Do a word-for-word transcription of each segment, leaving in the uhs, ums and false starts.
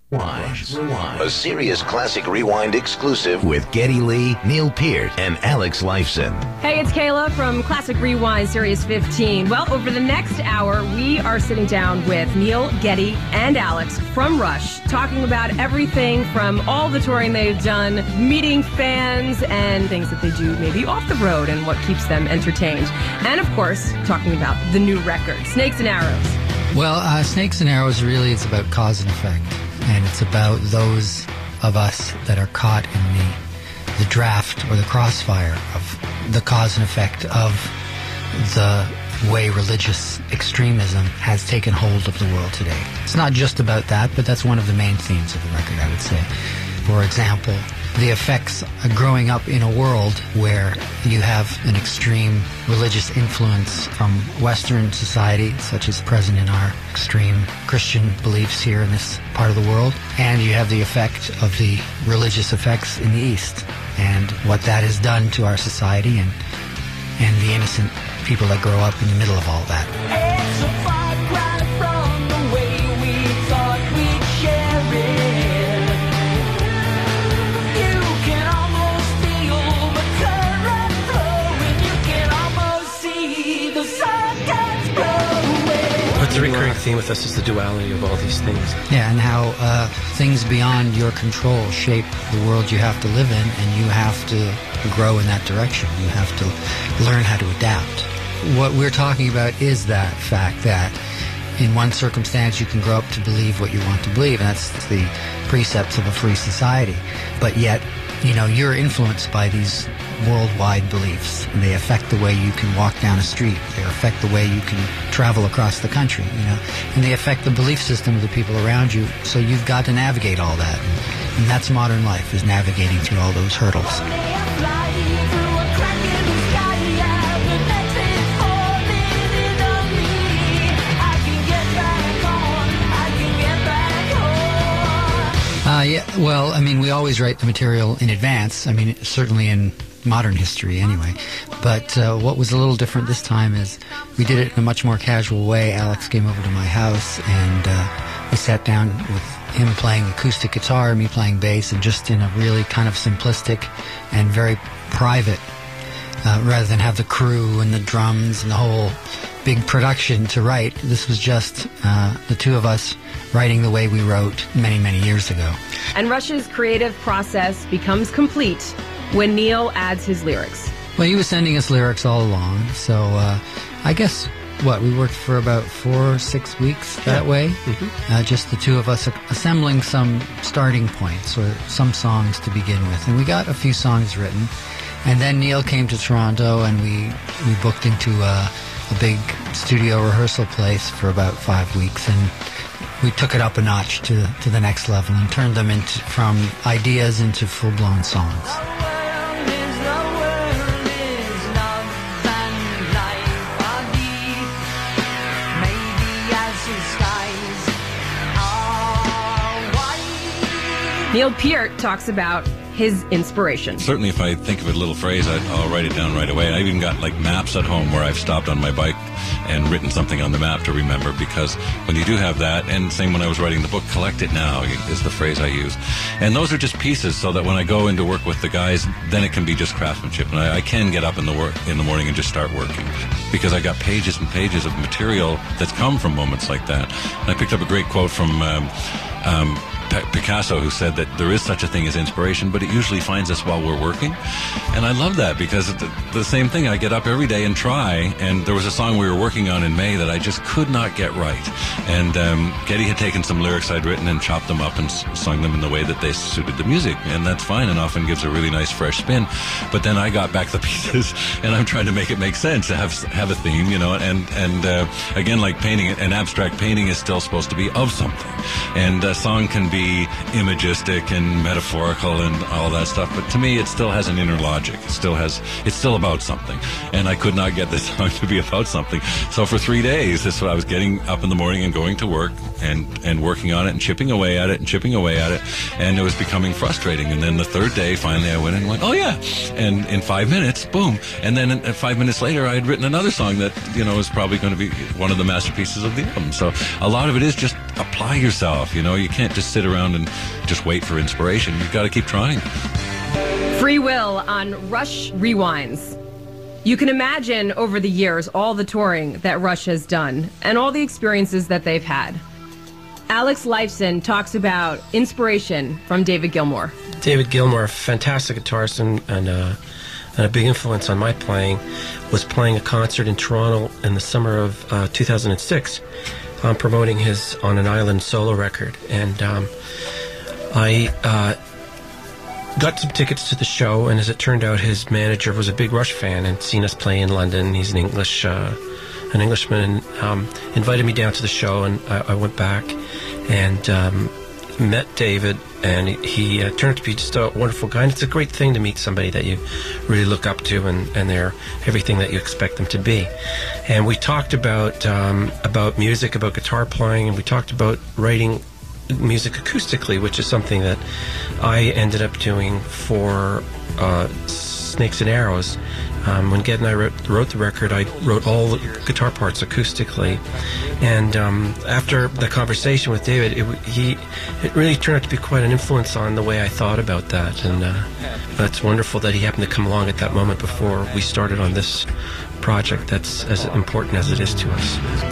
Rewind. A Sirius Classic Rewind exclusive with Geddy Lee, Neil Peart, and Alex Lifeson. Hey, it's Kayla from Classic Rewind, Sirius fifteen. Well, over the next hour, we are sitting down with Neil, Geddy, and Alex from Rush, talking about everything from all the touring they've done, meeting fans, and things that they do maybe off the road and what keeps them entertained. And, of course, talking about the new record, Snakes and Arrows. Well, uh, Snakes and Arrows really is about cause and effect. And it's about those of us that are caught in the, the draft or the crossfire of the cause and effect of the way religious extremism has taken hold of the world today. It's not just about that, but that's one of the main themes of the record, I would say. For example, the effects of growing up in a world where you have an extreme religious influence from Western society, such as present in our extreme Christian beliefs here in this part of the world, and you have the effect of the religious effects in the East, and what that has done to our society and and the innocent people that grow up in the middle of all that. It's a far cry from the way we thought we'd share it. You can almost feel the current flowing. You can almost see the circuits blowing. What's the recurring theme with us is the duality of all these things. Yeah, and how uh, things beyond your control shape the world you have to live in, and you have to grow in that direction. You have to learn how to adapt. What we're talking about is that fact that in one circumstance you can grow up to believe what you want to believe, and that's the precepts of a free society. But yet, you know, you're influenced by these worldwide beliefs, and they affect the way you can walk down a street. They affect the way you can travel across the country, you know, and they affect the belief system of the people around you. So you've got to navigate all that, and, and that's modern life, is navigating through all those hurdles. Uh, yeah, well, I mean, we always write the material in advance. I mean, certainly in modern history anyway. But uh, what was a little different this time is we did it in a much more casual way. Alex came over to my house, and uh, we sat down with him playing acoustic guitar, me playing bass, and just in a really kind of simplistic and very private, uh, rather than have the crew and the drums and the whole big production to write. This was just uh, the two of us writing the way we wrote many, many years ago. And Rush's creative process becomes complete when Neil adds his lyrics. Well, he was sending us lyrics all along, so uh, I guess, what, we worked for about four or six weeks that yeah. way, mm-hmm. uh, just the two of us assembling some starting points or some songs to begin with. And we got a few songs written, and then Neil came to Toronto, and we, we booked into a, a big studio rehearsal place for about five weeks, and we took it up a notch to, to the next level and turned them into from ideas into full-blown songs. Neil Peart talks about his inspiration. Certainly, if I think of a little phrase, I, I'll write it down right away. I've even got like maps at home where I've stopped on my bike and written something on the map to remember, because when you do have that, and same when I was writing the book, collect it now is the phrase I use. And those are just pieces so that when I go into work with the guys, then it can be just craftsmanship. And I, I can get up in the work in the morning and just start working, because I got pages and pages of material that's come from moments like that. And I picked up a great quote from um, um, Picasso, who said that there is such a thing as inspiration, but it usually finds us while we're working. And I love that, because the, the same thing, I get up every day and try, and there was a song we were working on in May that I just could not get right. And um, Geddy had taken some lyrics I'd written and chopped them up and s- sung them in the way that they suited the music, and that's fine and often gives a really nice fresh spin. But then I got back the pieces, and I'm trying to make it make sense, have have a theme, you know, and, and uh, again, like painting, an abstract painting is still supposed to be of something. And a song can be imagistic and metaphorical and all that stuff, but to me it still has an inner logic. It still has, it's still about something, and I could not get this song to be about something. So for three days, this is what I was getting up in the morning and going to work and and working on it and chipping away at it and chipping away at it, and it was becoming frustrating. And then the third day, finally, I went in and went, oh yeah, and in five minutes, boom. And then in, five minutes later, I had written another song that, you know, is probably going to be one of the masterpieces of the album. So a lot of it is just apply yourself. You know, you can't just sit around and just wait for inspiration. You've got to keep trying. Free Will on Rush Rewinds. You can imagine over the years all the touring that Rush has done and all the experiences that they've had. Alex Lifeson talks about inspiration from David Gilmour. David Gilmour, a fantastic guitarist and, and, uh, and a big influence on my playing, was playing a concert in Toronto in the summer of uh, two thousand six, um, promoting his On an Island solo record. And um, I uh, got some tickets to the show, and as it turned out, his manager was a big Rush fan and seen us play in London. He's an English, uh, an Englishman, and um, invited me down to the show, and I, I went back and um, met David, and he, he uh, turned out to be just a wonderful guy. And it's a great thing to meet somebody that you really look up to, and, and they're everything that you expect them to be. And we talked about um, about music, about guitar playing, and we talked about writing music acoustically, which is something that I ended up doing for uh, Snakes and Arrows. Um, when Ged and I wrote, wrote the record, I wrote all the guitar parts acoustically. And um, after the conversation with David, it, he, it really turned out to be quite an influence on the way I thought about that. And uh, that's wonderful that he happened to come along at that moment before we started on this project that's as important as it is to us.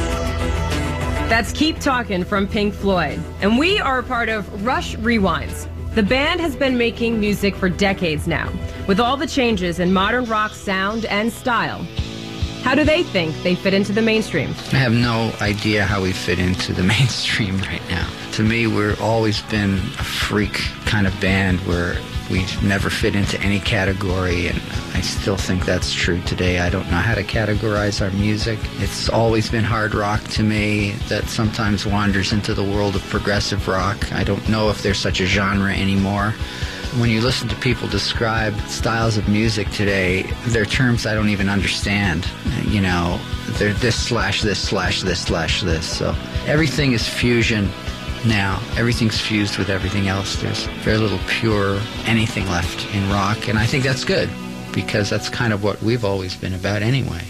That's Keep Talkin' from Pink Floyd. And we are a part of Rush Rewinds. The band has been making music for decades now, with all the changes in modern rock sound and style. How do they think they fit into the mainstream? I have no idea how we fit into the mainstream right now. To me, we've always been a freak kind of band where we never fit into any category, and I still think that's true today. I don't know how to categorize our music. It's always been hard rock to me that sometimes wanders into the world of progressive rock. I don't know if there's such a genre anymore. When you listen to people describe styles of music today, they're terms I don't even understand. You know, they're this slash this slash this slash this. So everything is fusion now. Everything's fused with everything else. There's very little pure anything left in rock, and I think that's good, because that's kind of what we've always been about anyway.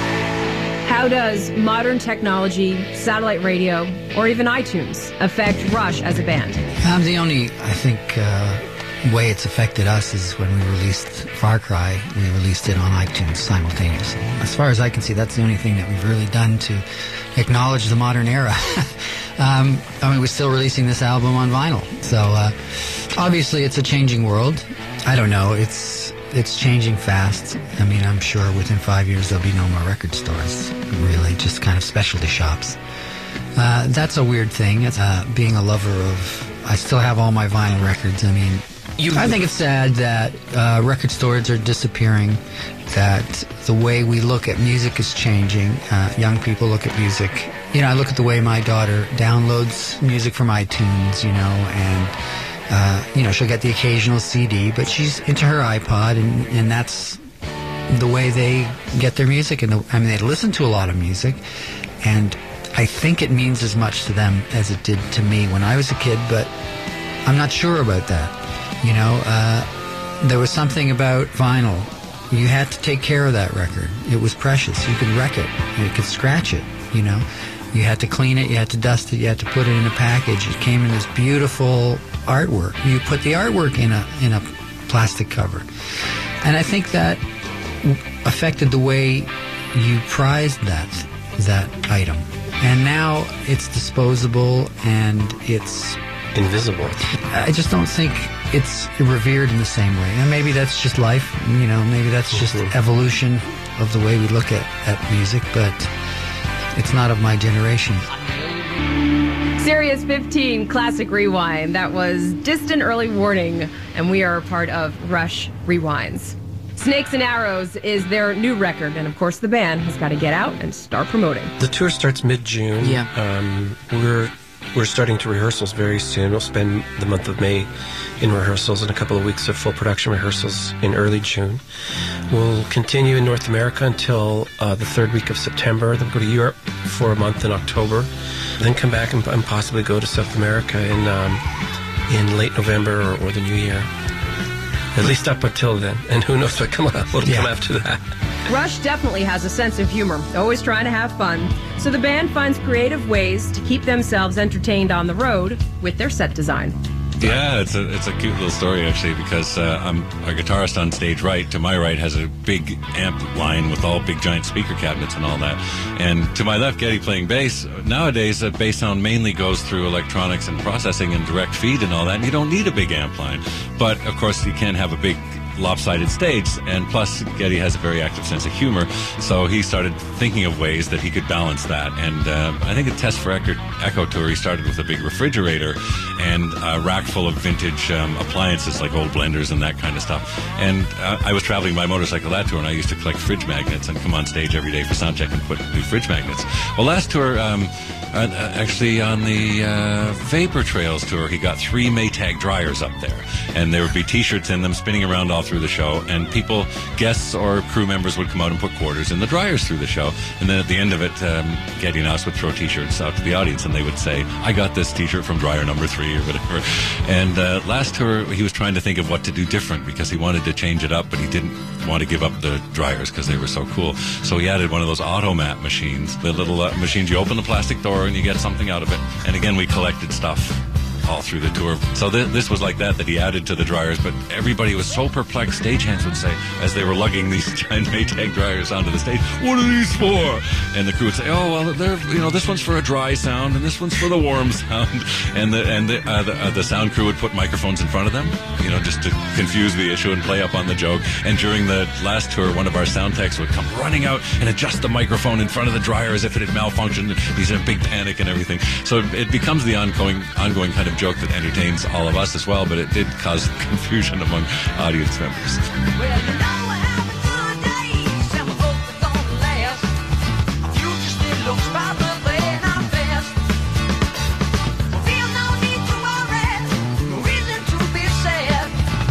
How does modern technology, satellite radio, or even iTunes affect Rush as a band? Um, the only, I think, uh, way it's affected us is when we released Far Cry. We released it on iTunes simultaneously. As far as I can see, that's the only thing that we've really done to acknowledge the modern era. um, I mean, we're still releasing this album on vinyl. So, uh, obviously, it's a changing world. I don't know. It's it's changing fast. I mean, I'm sure within five years there'll be no more record stores, really, just kind of specialty shops. Uh, that's a weird thing. It's, uh, being a lover of... I still have all my vinyl records. I mean... You, I think it's sad that uh, record stores are disappearing, that the way we look at music is changing. Uh, young people look at music. You know, I look at the way my daughter downloads music from iTunes, you know, and, uh, you know, she'll get the occasional C D, but she's into her iPod, and, and that's the way they get their music. And the, I mean, they listen to a lot of music, and I think it means as much to them as it did to me when I was a kid, but I'm not sure about that. You know, uh, there was something about vinyl. You had to take care of that record. It was precious. You could wreck it. You could scratch it, you know. You had to clean it. You had to dust it. You had to put it in a package. It came in this beautiful artwork. You put the artwork in a in a plastic cover. And I think that affected the way you prized that that item. And now it's disposable and it's... invisible. I just don't think it's revered in the same way. And maybe that's just life, you know, maybe that's just mm-hmm. evolution of the way we look at, at music, but it's not of my generation. Sirius fifteen Classic Rewind. That was Distant Early Warning, and we are a part of Rush Rewinds. Snakes and Arrows is their new record, and of course the band has got to get out and start promoting. The tour starts mid-June. Yeah. Um, we're... We're starting to rehearsals very soon. We'll spend the month of May in rehearsals and a couple of weeks of full production rehearsals in early June. We'll continue in North America until uh, the third week of September. Then go to Europe for a month in October. Then come back and, and possibly go to South America in um, in late November or, or the new year. At least up until then. And who knows what come, what'll yeah. come after that. Rush definitely has a sense of humor, always trying to have fun. So the band finds creative ways to keep themselves entertained on the road with their set design. Yeah, it's a it's a cute little story actually, because uh, I'm a guitarist on stage right. To my right has a big amp line with all big giant speaker cabinets and all that, and to my left, Geddy playing bass. Nowadays, uh, bass sound mainly goes through electronics and processing and direct feed and all that, and you don't need a big amp line. But of course, you can't have a big lopsided stage, and plus Geddy has a very active sense of humor, so he started thinking of ways that he could balance that. And uh, I think a Test for Echo, Echo tour, he started with a big refrigerator and a rack full of vintage um, appliances like old blenders and that kind of stuff. And uh, I was traveling by motorcycle that tour, and I used to collect fridge magnets and come on stage every day for sound check and put new fridge magnets. Well, last tour, um, uh, actually on the uh, Vapor Trails tour, he got three Maytag dryers up there, and there would be t-shirts in them spinning around all through the show, and people, guests or crew members would come out and put quarters in the dryers through the show, and then at the end of it, um, Geddy and us would throw t-shirts out to the audience, and they would say, I got this t-shirt from dryer number three or whatever. And uh, last tour he was trying to think of what to do different, because he wanted to change it up, but he didn't want to give up the dryers because they were so cool. So he added one of those Automat machines, the little uh, machines you open the plastic door and you get something out of it. And again, we collected stuff all through the tour. So th- this was like that, that he added to the dryers, but everybody was so perplexed, stagehands would say, as they were lugging these giant Maytag dryers onto the stage, what are these for? And the crew would say, oh, well, they're, you know, this one's for a dry sound, and this one's for the warm sound. And the and the, uh, the, uh, the sound crew would put microphones in front of them, you know, just to confuse the issue and play up on the joke. And during the last tour, one of our sound techs would come running out and adjust the microphone in front of the dryer as if it had malfunctioned. He's in a big panic and everything. So it becomes the ongoing, ongoing kind of joke that entertains all of us as well, but it did cause confusion among audience members. Well, you know we're having good days, and we hope they're gonna last. Our future still looks bright, but we're not fast. We feel no need to worry, no reason to be sad.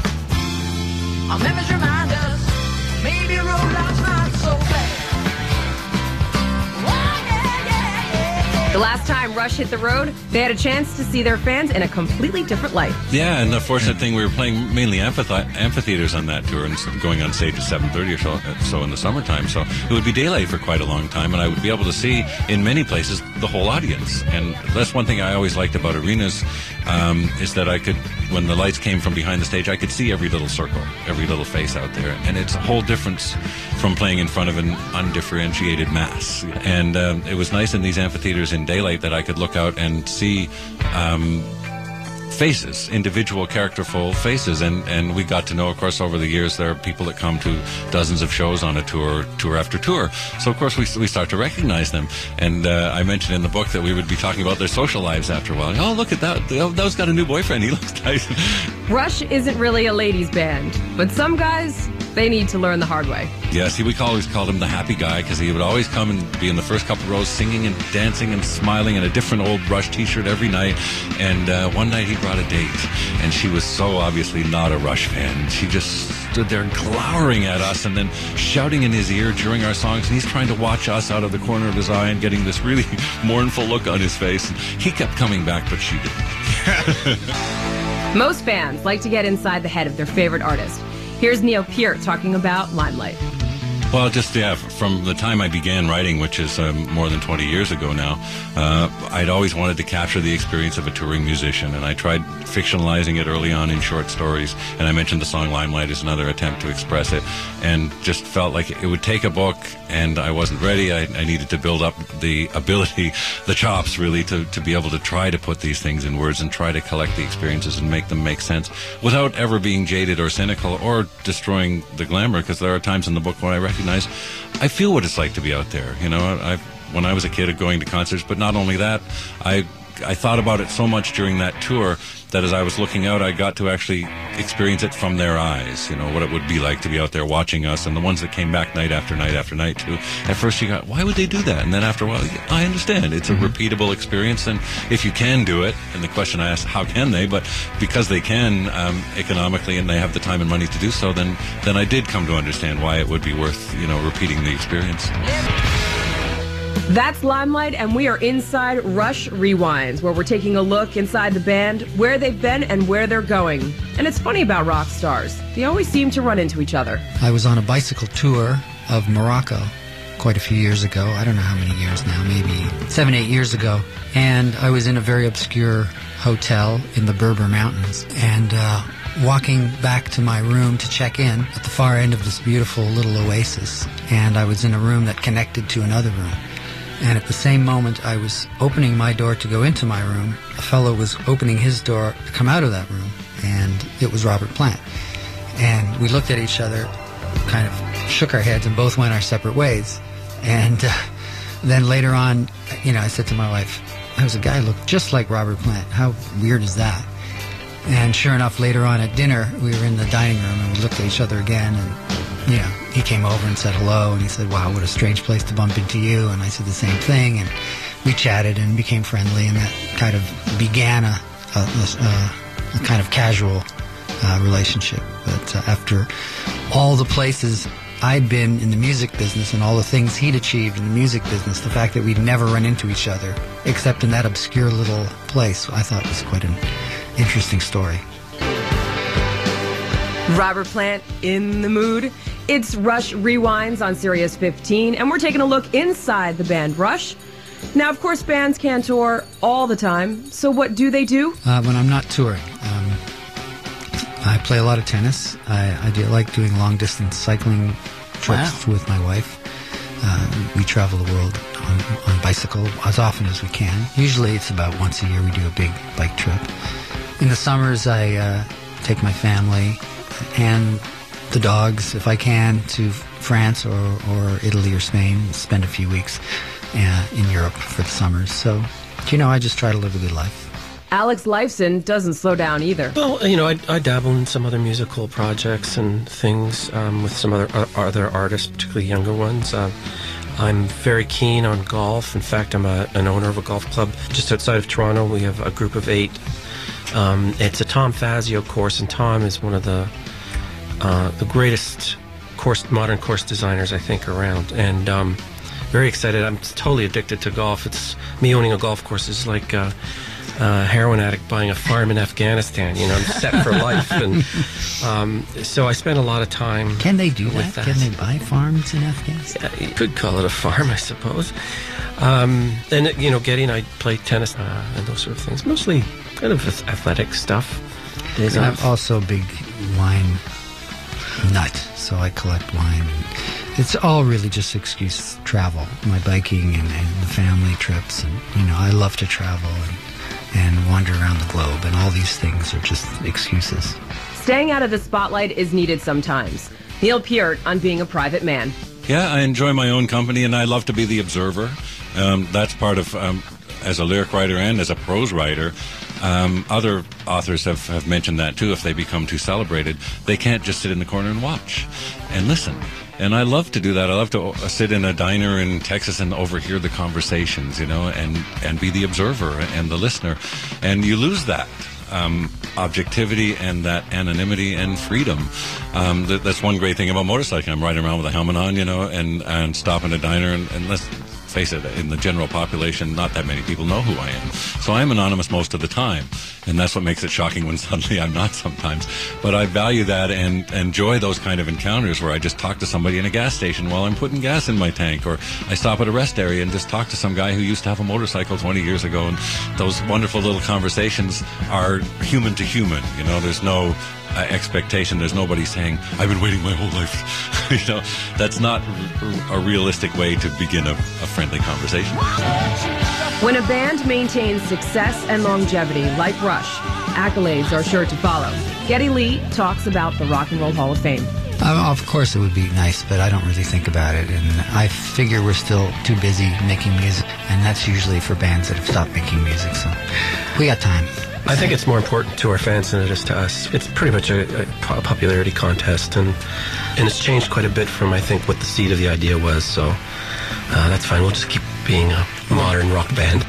Our memories remind us, maybe rollout's not so bad. Oh, yeah, yeah, yeah. The last time Rush hit the road, they had a chance to see their fans in a completely different light. Yeah, and the fortunate thing, we were playing mainly amphithe- amphitheaters on that tour, and going on stage at seven thirty or so, so in the summertime. So it would be daylight for quite a long time, and I would be able to see, in many places, the whole audience. And that's one thing I always liked about arenas, um, is that I could, when the lights came from behind the stage, I could see every little circle, every little face out there. And it's a whole difference from playing in front of an undifferentiated mass. And um, it was nice in these amphitheaters in daylight that I could look out and see um, faces, individual characterful faces, and, and we got to know, of course, over the years, there are people that come to dozens of shows on a tour, tour after tour. So, of course, we, we start to recognize them. And uh, I mentioned in the book that we would be talking about their social lives after a while. Oh, look at that. Oh, those got a new boyfriend. He looks nice. Rush isn't really a ladies' band, but some guys, they need to learn the hard way. Yeah, see, we always called him the happy guy, because he would always come and be in the first couple rows singing and dancing and smiling in a different old Rush t-shirt every night. And uh, one night he brought a date, and she was so obviously not a Rush fan. She just stood there glowering at us and then shouting in his ear during our songs, and he's trying to watch us out of the corner of his eye and getting this really mournful look on his face. And he kept coming back, but she didn't. Most fans like to get inside the head of their favorite artist. Here's Neil Peart talking about Limelight. Well, just, yeah, from the time I began writing, which is um, more than twenty years ago now, uh, I'd always wanted to capture the experience of a touring musician, and I tried fictionalizing it early on in short stories, and I mentioned the song Limelight as another attempt to express it, and just felt like it would take a book, and I wasn't ready. I, I needed to build up the ability, the chops, really, to, to be able to try to put these things in words and try to collect the experiences and make them make sense without ever being jaded or cynical or destroying the glamour, because there are times in the book when I recognize I feel what it's like to be out there. You know, I when I was a kid going to concerts, but not only that, I I thought about it so much during that tour that as I was looking out, I got to actually experience it from their eyes, you know, what it would be like to be out there watching us, and the ones that came back night after night after night too. At first you got, why would they do that? And then after a while, I understand. It's a repeatable experience, and if you can do it, and the question I asked, how can they? But because they can um, economically, and they have the time and money to do so, then then I did come to understand why it would be worth, you know, repeating the experience. That's Limelight, and we are inside Rush Rewinds, where we're taking a look inside the band, where they've been and where they're going. And it's funny about rock stars. They always seem to run into each other. I was on a bicycle tour of Morocco quite a few years ago. I don't know how many years now, maybe seven, eight years ago. And I was in a very obscure hotel in the Berber Mountains. And uh, walking back to my room to check in at the far end of this beautiful little oasis. And I was in a room that connected to another room. And at the same moment I was opening my door to go into my room, a fellow was opening his door to come out of that room. And it was Robert Plant. And we looked at each other, kind of shook our heads, and both went our separate ways. And uh, then later on, you know, I said to my wife, there was a guy who looked just like Robert Plant. How weird is that? And sure enough, later on at dinner, we were in the dining room and we looked at each other again. And, you know, he came over and said hello. And he said, wow, what a strange place to bump into you. And I said the same thing. And we chatted and became friendly. And that kind of began a, a, a, a kind of casual uh, relationship. But uh, after all the places I'd been in the music business and all the things he'd achieved in the music business, the fact that we'd never run into each other, except in that obscure little place, I thought was quite an interesting story. Robert Plant in the mood. It's Rush Rewinds on Sirius fifteen, and we're taking a look inside the band Rush. Now, of course, bands can't tour all the time, so what do they do? Uh, when I'm not touring, um, I play a lot of tennis. I, I do like doing long-distance cycling trips wow. with my wife. Uh, we travel the world on, on bicycle as often as we can. Usually it's about once a year we do a big bike trip. In the summers I uh, take my family and the dogs, if I can, to France or, or Italy or Spain, spend a few weeks uh, in Europe for the summers. So, you know, I just try to live a good life. Alex Lifeson doesn't slow down either. Well, you know, I, I dabble in some other musical projects and things um, with some other uh, other artists, particularly younger ones. Uh, I'm very keen on golf. In fact, I'm a, an owner of a golf club just outside of Toronto. We have a group of eight. Um, it's a Tom Fazio course, and Tom is one of the uh, the greatest course modern course designers I think around. And um, very excited. I'm totally addicted to golf. It's me owning a golf course is like. Uh, Uh, heroin addict buying a farm in Afghanistan. You know, I'm set for life, and um, so I spend a lot of time. Can they do with that? that? Can they buy farms in Afghanistan? Yeah, you could call it a farm, I suppose. Um, and you know, Getty and I play tennis uh, and those sort of things, mostly kind of athletic stuff. And I'm also a big wine nut, so I collect wine. And it's all really just excuse travel, my biking and, and the family trips, and you know, I love to travel and. and wander around the globe, and all these things are just excuses. Staying out of the spotlight is needed sometimes. Neil Peart on being a private man. Yeah, I enjoy my own company, and I love to be the observer. Um, that's part of, um, as a lyric writer and as a prose writer, um, other authors have, have mentioned that too. If they become too celebrated, they can't just sit in the corner and watch and listen. And I love to do that. I love to sit in a diner in Texas and overhear the conversations, you know, and, and be the observer and the listener. And you lose that um, objectivity and that anonymity and freedom. Um, that, that's one great thing about motorcycling. I'm riding around with a helmet on, you know, and, and stop in a diner and, and let's face it, in the general population, not that many people know who I am. So I'm anonymous most of the time, and that's what makes it shocking when suddenly I'm not sometimes. But I value that and enjoy those kind of encounters where I just talk to somebody in a gas station while I'm putting gas in my tank, or I stop at a rest area and just talk to some guy who used to have a motorcycle twenty years ago, and those wonderful little conversations are human to human. You know, there's no Uh, expectation. There's nobody saying, I've been waiting my whole life. You know, that's not r- a realistic way to begin a, a friendly conversation. When a band maintains success and longevity like Rush, accolades are sure to follow. Geddy Lee talks about the Rock and Roll Hall of Fame. Um, of course it would be nice, but I don't really think about it, and I figure we're still too busy making music, and that's usually for bands that have stopped making music, so we got time. I think it's more important to our fans than it is to us. It's pretty much a, a popularity contest, and and it's changed quite a bit from, I think, what the seed of the idea was, so uh, that's fine. We'll just keep being a modern rock band.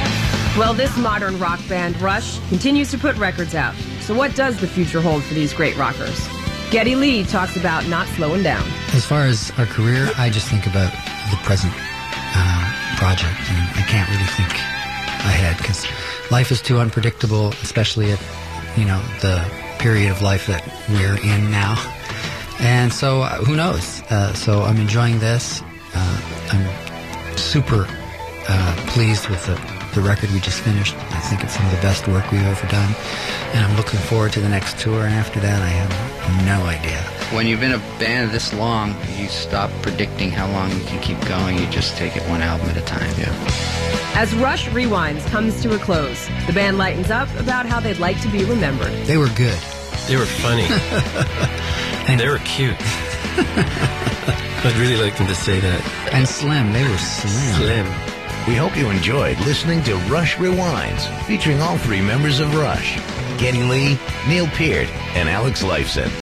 Well, this modern rock band, Rush, continues to put records out. So what does the future hold for these great rockers? Geddy Lee talks about not slowing down. As far as our career, I just think about the present uh, project, and I can't really think ahead, because life is too unpredictable, especially at, you know, the period of life that we're in now. And so, uh, who knows? Uh, so I'm enjoying this. Uh, I'm super uh, pleased with the, the record we just finished. I think it's some of the best work we've ever done. And I'm looking forward to the next tour. And after that, I have no idea. When you've been a band this long, you stop predicting how long you can keep going. You just take it one album at a time. Yeah. As Rush Rewinds comes to a close, the band lightens up about how they'd like to be remembered. They were good. They were funny. And they were cute. I'd really like them to say that. And slim. They were slim. Slim. We hope you enjoyed listening to Rush Rewinds, featuring all three members of Rush, Geddy Lee, Neil Peart, and Alex Lifeson.